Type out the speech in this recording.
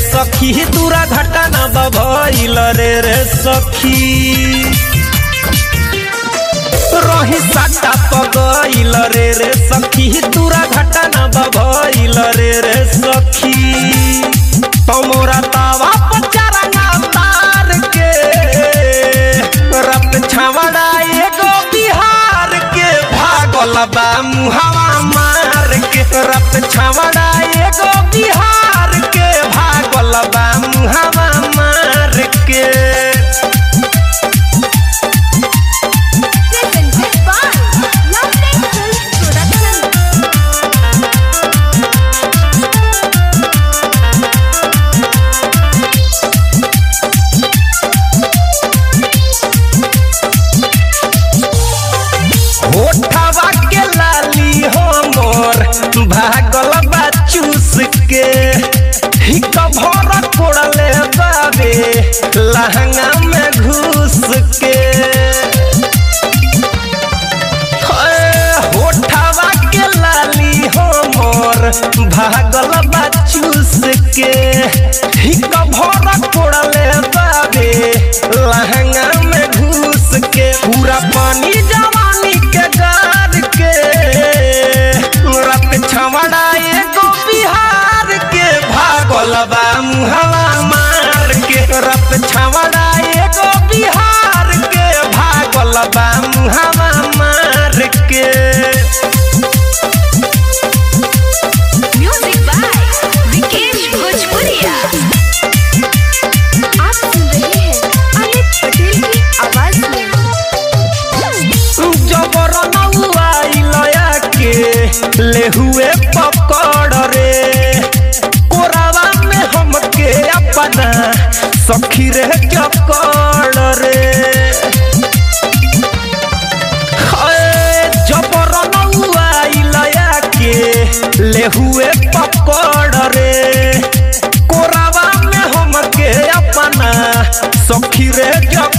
सखी दूरा घटना भइल रे सखी रही साटा पगइल रे सखी दूरा घटना भइल रे सखी तमोरा तावा पचरंगा तार के रत छवड़ा एगो बिहार के भागल बा मुहावा मार के रत छवड़ा एगो बिहार के भागल बा मुहावा मार के होठवा के लाली हमर भागल बा चूस के हिक भर कोड़ले बाबे लहंगा में घुस के होठवा के लाली हमर भागल बा चूस के हिक भर कोड़ले बाबे लहंगा में घुस के पूरा पानी जवानी के गार के रत छवड़ा एगो बिहार के भागल बा मुहावा मार के रत छवड़ा एगो बिहार के भागल बा मुहावा मार के म्यूजिक बाय विकेश भोजपुरिया। आप सुन रहे हैं अमित पटेल की आवाज में। जबर नौआइलया के ले हुए पकड़ रे कोरावा में हमके अपना सखी रे चकड़ रे जबर नौआइलया के ले हुए पकड़ रे कोरावा में हमके अपना सखी रे